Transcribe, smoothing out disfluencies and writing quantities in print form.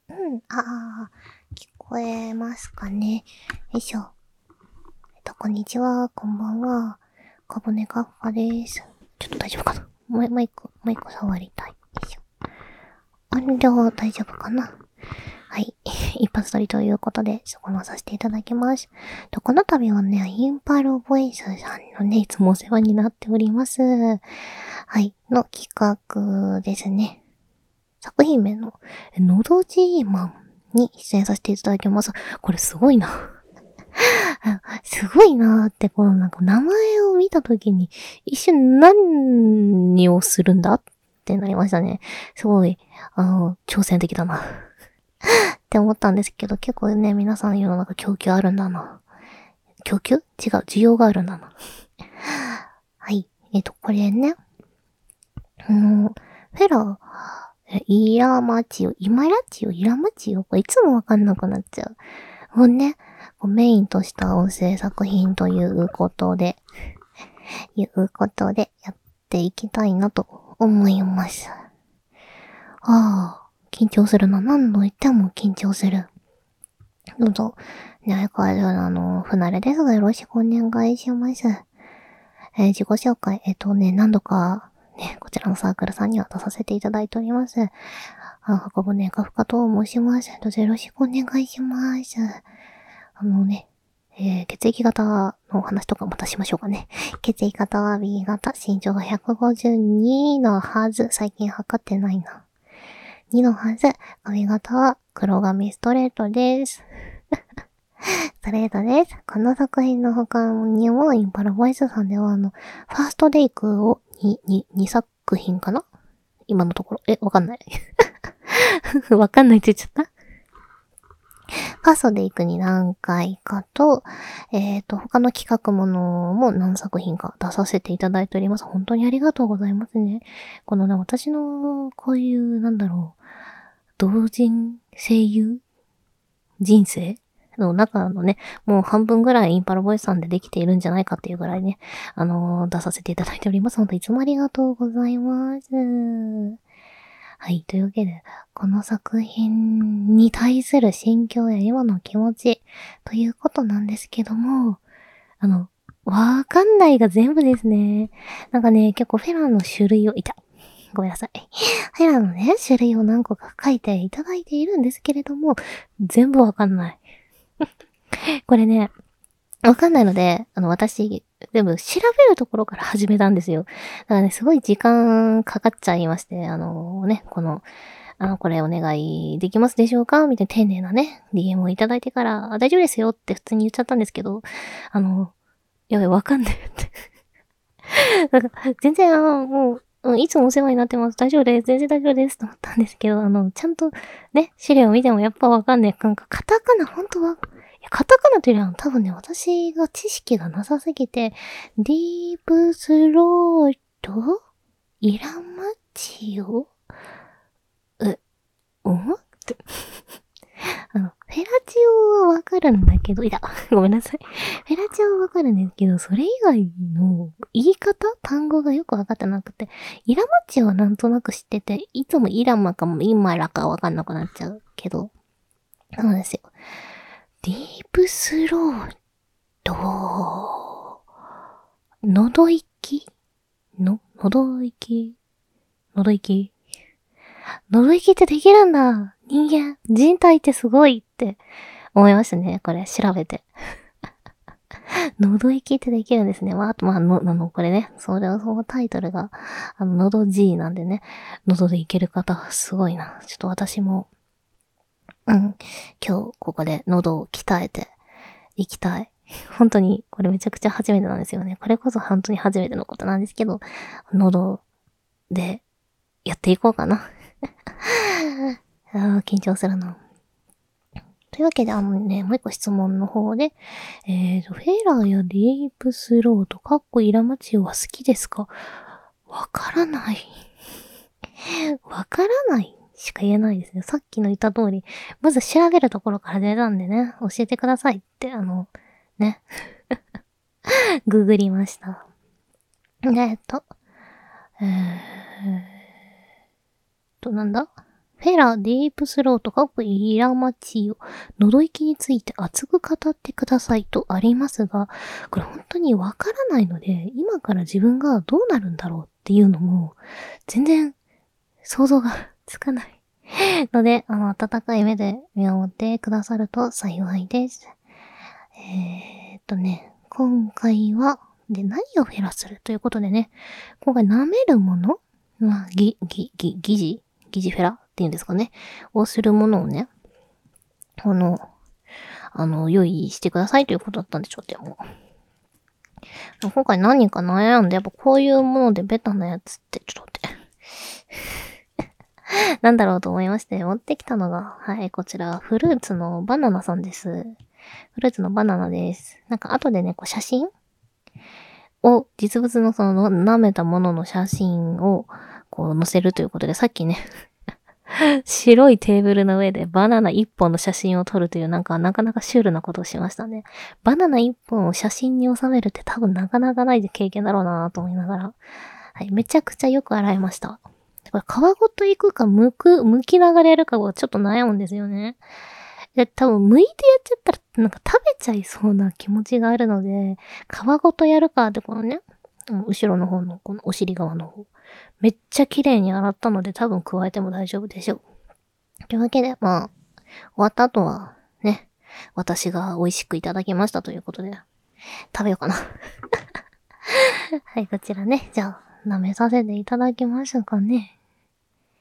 うん、聞こえますかね。よいしょ。こんにちは、こんばんは。かぼねかっぱです。ちょっと大丈夫かな。マイク触りたい。よいしょ。音量大丈夫かな。はい。一発撮りということで、そこまさせていただきます。この度はね、インパルボイスさんのね、いつもお世話になっております。はい。の企画ですね。作品名の、のど自慢に出演させていただきます。これすごいな。すごいなーって、このなんか名前を見たときに、一瞬何をするんだってなりましたね。すごい、挑戦的だな。って思ったんですけど、結構ね、皆さん世の中供給あるんだな。供給違う、需要があるんだな。はい。これね、フェラ、イラマチオ、イマラチオ、イラマチオこれいつもわかんなくなっちゃう。もうね、メインとした音声作品ということで、やっていきたいなと思います。緊張するな。何度言っても緊張する。どうぞ。ね、相変わらず不慣れですがよろしくお願いします。自己紹介、何度か、ね、こちらのサークルさんには出させていただいております。箱舟かふかと申します。どうぞよろしくお願いします。血液型のお話とかまたしましょうかね。血液型は B 型、身長が152のはず。最近測ってないな。2のはず。髪型は黒髪ストレートです。ストレートです。この作品の他にも、インパラボイスさんではファーストデイクを2作品かな今のところ。わかんない。わかんないって言っちゃったファーストデイクに何回かと、他の企画ものも何作品か出させていただいております。本当にありがとうございますね。このね、私の、こういう、同人声優人生の中のね、もう半分ぐらいインパラボイスさんでできているんじゃないかっていうぐらいね、出させていただいております。本当いつもありがとうございます。はい。というわけで、この作品に対する心境や今の気持ちということなんですけども、あの、わかんないが全部ですね。なんかね、結構フェラの種類を、ごめんなさい。フェラのね、種類を何個か書いていただいているんですけれども、全部わかんない。これね、わかんないので、私、全部調べるところから始めたんですよ。だからね、すごい時間かかっちゃいまして、これお願いできますでしょうかみたいな丁寧なね、DM をいただいてから、大丈夫ですよって普通に言っちゃったんですけど、やばい、わかんないって。なんか全然、もう、いつもお世話になってます。大丈夫です。全然大丈夫です。と思ったんですけど、ちゃんとね、資料を見てもやっぱわかんない。なんか、カタカナ、本当は、カタカナというよりは多分ね、私が知識がなさすぎて、ディープスロートイラマチオって、フェラチオはわかるんだけど、ごめんなさい。フェラチオはわかるんですけど、それ以外の言い方単語がよくわかってなくて、イラマチオはなんとなく知ってて、いつもイラマかもイマラかわかんなくなっちゃうけど、そうなんですよ。ディープスロート、喉息喉息喉息喉息ってできるんだ人間、人体ってすごいって思いましたね。これ調べて。喉息ってできるんですね。まあ、あと、これね、そのタイトルが、喉 G なんでね、喉でいける方、すごいな。ちょっと私も、今日、ここで喉を鍛えていきたい。本当に、これめちゃくちゃ初めてなんですよね。これこそ本当に初めてのことなんですけど、喉でやっていこうかな。緊張するな。というわけで、もう一個質問の方で、フェラーやディープスロート、イラマチオは好きですか？わからない。わからないしか言えないですね。さっきの言った通り、まず調べるところから出たんでね、教えてくださいって、ね、ググりました。えーっと、なんだフフェラ、ディープスロート、イラマチよ。喉息について熱く語ってくださいとありますが、これ本当にわからないので、今から自分がどうなるんだろうっていうのも、全然想像がつかない。ので、温かい目で見守ってくださると幸いです。今回は、で、何をフェラするということでね、今回舐めるものまあ、疑似フェラって言うんですかね。をするものをね、用意してくださいということだったんでしょうってもう。今回何か悩んで、やっぱこういうものでベタなやつって、ちょっと待って。なんだろうと思いまして、持ってきたのが、はい、こちら、フルーツのバナナさんです。フルーツのバナナです。なんか後でね、こう写真を、実物のその舐めたものの写真を、こう載せるということで、さっきね、白いテーブルの上でバナナ一本の写真を撮るというなかなかシュールなことをしましたね。バナナ一本を写真に収めるって多分なかなかない経験だろうなと思いながら。はい、めちゃくちゃよく洗いました。これ皮ごといくか剥きながらやるかはちょっと悩むんですよね。で、多分剥いてやっちゃったらなんか食べちゃいそうな気持ちがあるので、皮ごとやるかってこのね、後ろの方のこのお尻側の方。めっちゃ綺麗に洗ったので多分加えても大丈夫でしょう。というわけで、まあ、終わった後はね、私が美味しくいただきましたということで、食べようかな。はい、こちらね、じゃあ、舐めさせていただきましたかね。